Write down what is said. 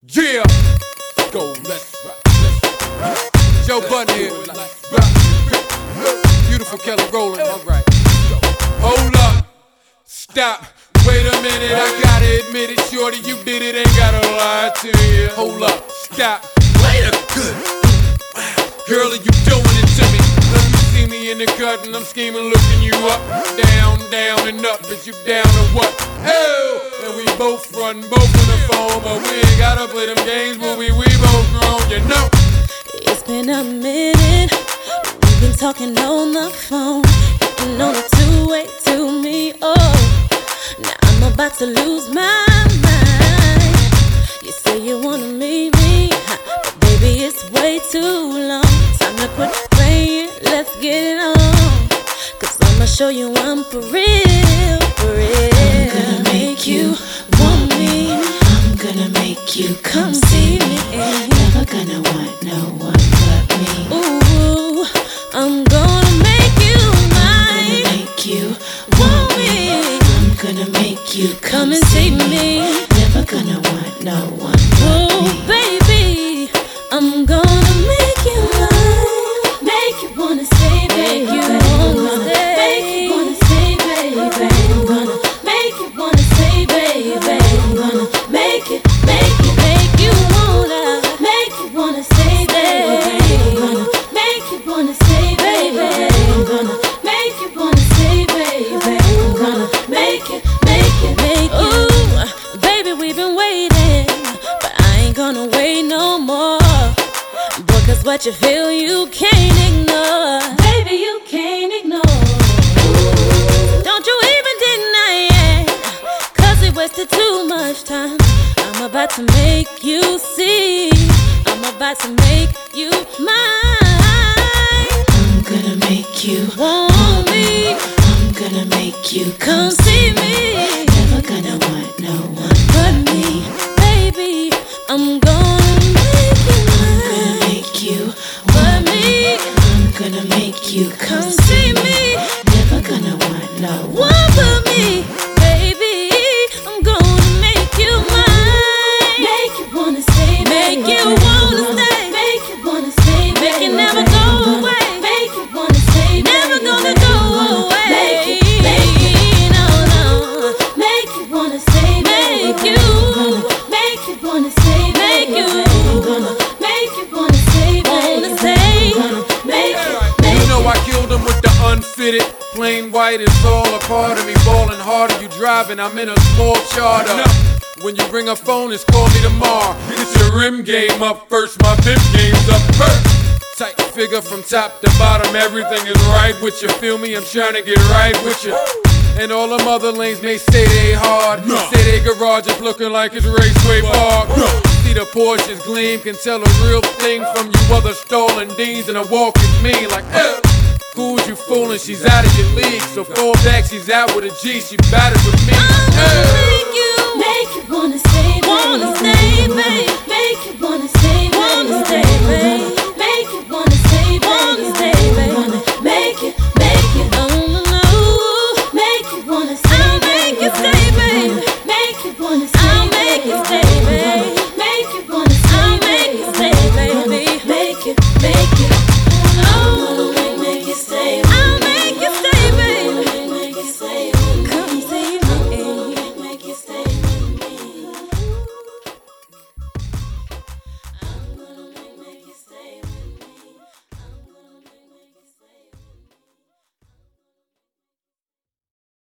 Yeah, go, let's rock. Joe Budden here. Beautiful Kelly Rowland. Alright. Hold up. Stop. Wait a minute, I gotta admit it, shorty, you did it, ain't gotta lie to you. Hold up. Stop. Wait a good. Girl, are you doing it to me? Let me see me in the cut and I'm scheming, looking you up, down, down and up. Is you down or what? Hell! And we both frontin', both on the phone, but we ain't gotta play them games, but we both grown, you know. It's been a minute, we've been talking on the phone, getting on a two-way to me, oh. Now I'm about to lose my mind. You say you wanna meet me, but baby it's way too long. Time to quit playing, let's get it on. Cause I'ma show you I'm for real, for real. I'm gonna make you want me. I'm gonna make you come see me. Never gonna want no one but me. Ooh, I'm gonna make you mine. I'm gonna make you want me. I'm gonna make you Come and see me. Never gonna want no one but Oh, me. baby, I'm gonna make you mine. Make you wanna stay, baby. Make you wanna stay. Make you wanna stay, baby. I'm gonna make you wanna stay, baby. I'm gonna make you Make you wanna stay, baby. I'm gonna make you wanna stay, baby. I'm gonna make you wanna stay, baby. I'm gonna make you. Ooh, baby, we've been waiting, but I ain't gonna wait no more. Because what you feel, you can't ignore. Baby, you can't ignore. Don't you even deny it, cause it wasted too much time. I'm about to make you see, I'm about to make you mine. I'm gonna make you Want me, I'm gonna make you come see me. Never gonna want no one But me, baby, I'm gonna make you mine. make you. But me, I'm gonna make you come see me. Never gonna want no one. One for me, baby, I'm gonna make you mine. Make you wanna stay, Make baby. you wanna stay. Make you wanna stay, Make baby. you never go away. Make you wanna stay, Never baby. gonna go away. Make you No, no. make you wanna stay, baby. Make you. Make you wanna stay, Make baby. you. I'm gonna make you wanna stay, baby. Wanna stay. I'm gonna make You know I killed him with the unfitted. Plain white is all a part of me. Ballin' harder, you driving, I'm in a small charter. When you ring a phone, it's call me tomorrow. Get your rim game up first, my pimp game's up first. Tight figure from top to bottom, everything is right with you. Feel me? I'm trying to get right with you. And all them other lanes may say they hard, say they garage is looking like it's Raceway Park. See the Porsches gleam, can tell a real thing from you other stolen deans, and a walk is mean like, who's you fooling? She's out of your league, so fall back, she's out with a G, she batted with me. I'm gonna make you you wanna stay, baby. wanna stay.